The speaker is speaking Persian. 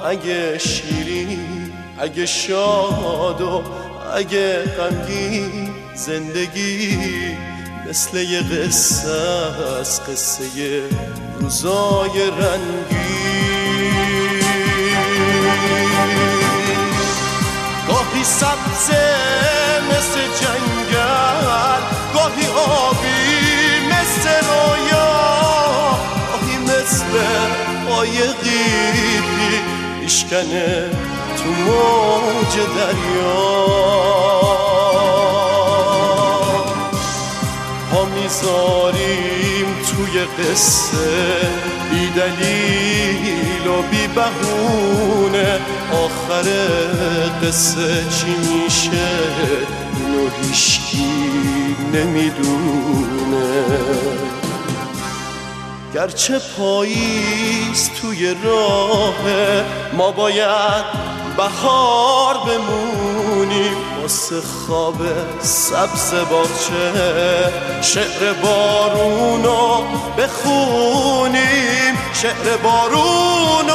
اگه شیرین، اگه شاد و اگه غمگین، زندگی مثل یه قصه از قصه روزای رنگین. گاهی سبزه مثل جنگل، گاهی آبی مثل رویا، گاهی مثل قایقی میشکنه تو موج دریا. پا میذاریم توی قصه بی دلیل و بی بهونه، آخر قصه چی میشه اینو هیچکی نمیدونه. گرچه پاییز توی راه ما باید بهار بمونیم، واسه خواب سبز باغچه شعر بارونو بخونیم، شعر بارونو